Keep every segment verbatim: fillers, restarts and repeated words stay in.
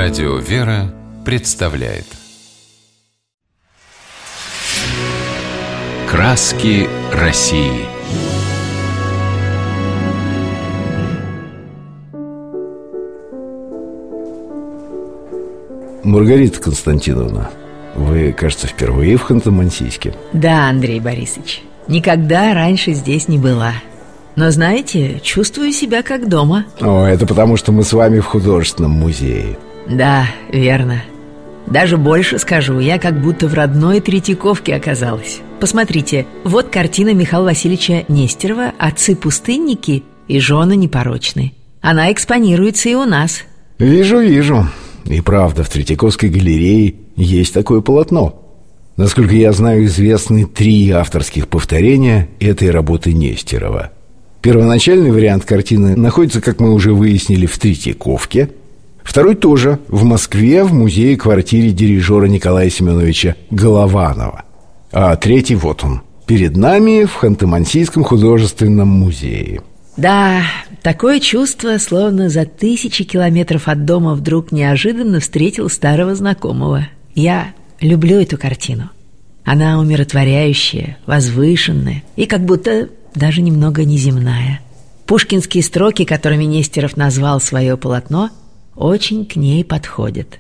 Радио «Вера» представляет «Краски России». Маргарита Константиновна, вы, кажется, впервые в Ханты-Мансийске? Да, Андрей Борисович, никогда раньше здесь не была. Но, знаете, чувствую себя как дома. О, это потому, что мы с вами в художественном музее. Да, верно. Даже больше скажу, я как будто в родной Третьяковке оказалась. Посмотрите, вот картина Михаила Васильевича Нестерова «Отцы-пустынники и жены непорочны». Она экспонируется и у нас. Вижу, вижу. И правда, в Третьяковской галерее есть такое полотно. Насколько я знаю, известны три авторских повторения этой работы Нестерова. Первоначальный вариант картины находится, как мы уже выяснили, в Третьяковке. Второй тоже в Москве, в музее-квартире дирижера Николая Семеновича Голованова. А третий вот он, перед нами в Ханты-Мансийском художественном музее. Да, такое чувство, словно за тысячи километров от дома вдруг неожиданно встретил старого знакомого. Я люблю эту картину. Она умиротворяющая, возвышенная и как будто даже немного неземная. Пушкинские строки, которыми Нестеров назвал свое полотно, очень к ней подходят.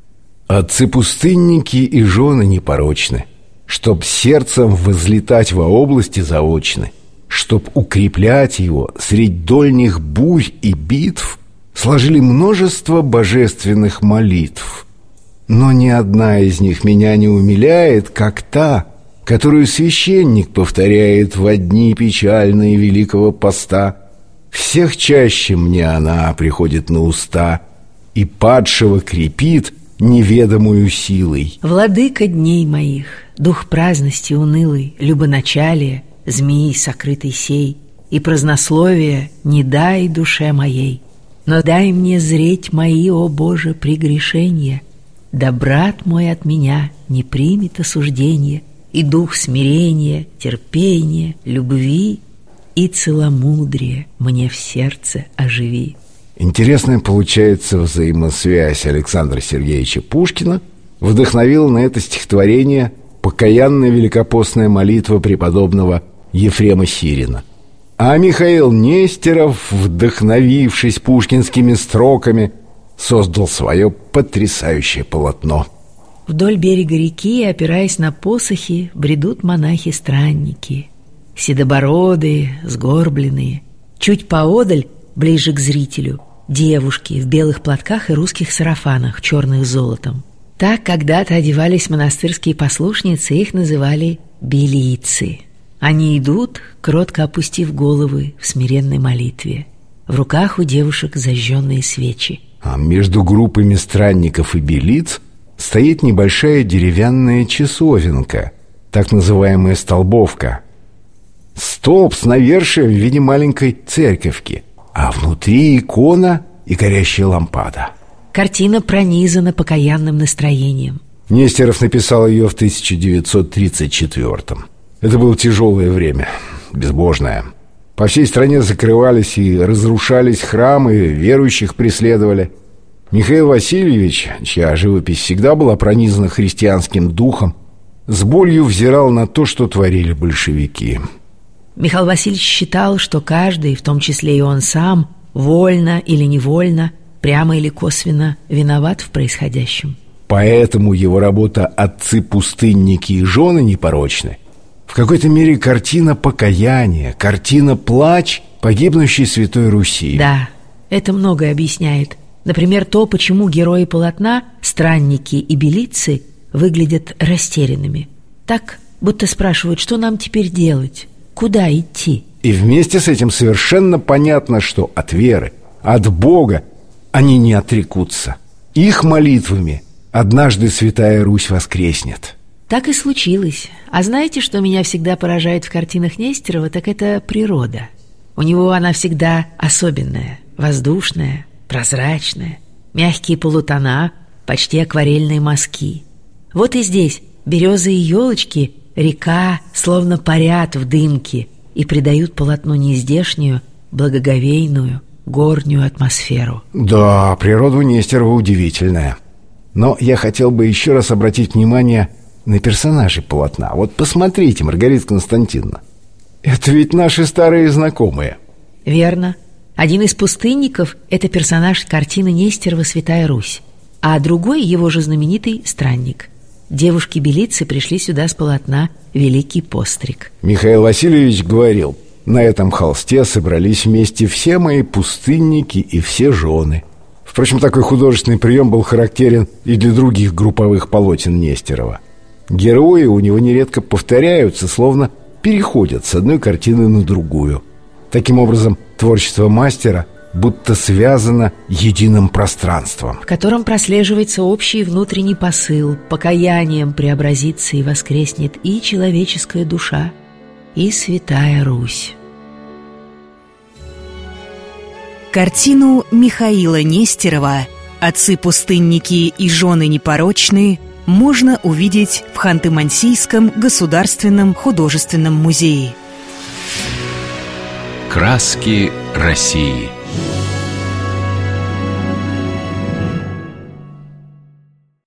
«Отцы-пустынники и жены непорочны, чтоб сердцем возлетать во области заочны, чтоб укреплять его средь дольних бурь и битв, сложили множество божественных молитв. Но ни одна из них меня не умиляет, как та, которую священник повторяет во дни печальные Великого Поста. Всех чаще мне она приходит на уста и падшего крепит неведомую силой. Владыка дней моих, дух праздности унылый, любоначалие, змеи сокрытый сей, и празднословие не дай душе моей, но дай мне зреть мои, о Боже, прегрешения, да брат мой от меня не примет осуждение, и дух смирения, терпения, любви и целомудрия мне в сердце оживи». Интересная получается взаимосвязь Александра Сергеевича Пушкина. Вдохновила на это стихотворение покаянная великопостная молитва преподобного Ефрема Сирина. А Михаил Нестеров, вдохновившись пушкинскими строками, создал свое потрясающее полотно. Вдоль берега реки, опираясь на посохи, бредут монахи-странники, седобородые, сгорбленные. Чуть поодаль, ближе к зрителю, девушки в белых платках и русских сарафанах, черных с золотом. Так когда-то одевались монастырские послушницы, их называли белицы. Они идут, кротко опустив головы в смиренной молитве. В руках у девушек зажженные свечи. А между группами странников и белиц стоит небольшая деревянная часовенка, так называемая столбовка. Столб с навершием в виде маленькой церковки, а внутри икона и горящая лампада. Картина пронизана покаянным настроением. Нестеров написал ее в тысяча девятьсот тридцать четвёртом. Это было тяжелое время, безбожное. По всей стране закрывались и разрушались храмы, верующих преследовали. Михаил Васильевич, чья живопись всегда была пронизана христианским духом, с болью взирал на то, что творили большевики. Михаил Васильевич считал, что каждый, в том числе и он сам, вольно или невольно, прямо или косвенно виноват в происходящем. Поэтому его работа «Отцы-пустынники и жены непорочны» в какой-то мере картина покаяния, картина плач погибнущей Святой Руси. Да, это многое объясняет. Например, то, почему герои полотна, странники и белицы, выглядят растерянными. Так, будто спрашивают, что нам теперь делать, куда идти. И вместе с этим совершенно понятно, что от веры, от Бога они не отрекутся. Их молитвами однажды Святая Русь воскреснет. Так и случилось. А знаете, что меня всегда поражает в картинах Нестерова, так это природа. У него она всегда особенная, воздушная, прозрачная, мягкие полутона, почти акварельные мазки. Вот и здесь березы и елочки, река словно парят в дымке и придают полотну нездешнюю, благоговейную, горнюю атмосферу. Да, природа у Нестерова удивительная. Но я хотел бы еще раз обратить внимание на персонажей полотна. Вот посмотрите, Маргарита Константиновна, это ведь наши старые знакомые. Верно. Один из пустынников – это персонаж картины Нестерова «Святая Русь», а другой – его же знаменитый странник. Девушки-белицы пришли сюда с полотна «Великий постриг». Михаил Васильевич говорил: на этом холсте собрались вместе все мои пустынники и все жены. Впрочем, такой художественный прием был характерен и для других групповых полотен Нестерова. Герои у него нередко повторяются, словно переходят с одной картины на другую. Таким образом, творчество мастера будто связано единым пространством, в котором прослеживается общий внутренний посыл. Покаянием преобразится и воскреснет и человеческая душа, и Святая Русь. Картину Михаила Нестерова «Отцы-пустынники и жены непорочные» можно увидеть в Ханты-Мансийском государственном художественном музее. Краски России.